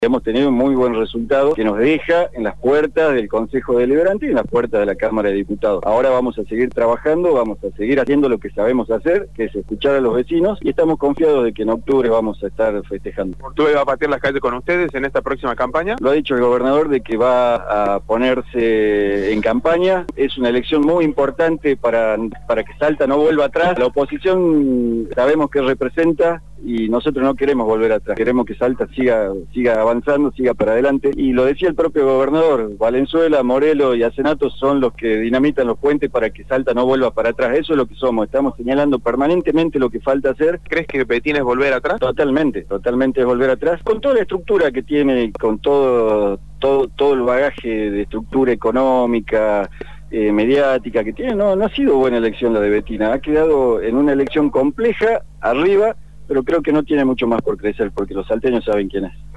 Hemos tenido un muy buen resultado que nos deja en las puertas del Consejo Deliberante y en las puertas de la Cámara de Diputados. Ahora vamos a seguir trabajando, vamos a seguir haciendo lo que sabemos hacer, que es escuchar a los vecinos, y estamos confiados de que en octubre vamos a estar festejando. ¿Portuve va a patear las calles con ustedes en esta próxima campaña? Lo ha dicho el gobernador de que va a ponerse en campaña. Es una elección muy importante para que Salta no vuelva atrás. La oposición sabemos que representa y nosotros no queremos volver atrás. Queremos que Salta siga avanzando, siga para adelante. Y lo decía el propio gobernador, Valenzuela, Morelos y Azenato son los que dinamitan los puentes para que Salta no vuelva para atrás. Eso es lo que somos. Estamos señalando permanentemente lo que falta hacer. ¿Crees que Betín es volver atrás? Totalmente es volver atrás. Con toda la estructura que tiene, con todo el bagaje de estructura económica, mediática que tiene, no ha sido buena elección la de Betina. Ha quedado en una elección compleja, arriba, pero creo que no tiene mucho más por crecer, porque los salteños saben quién es.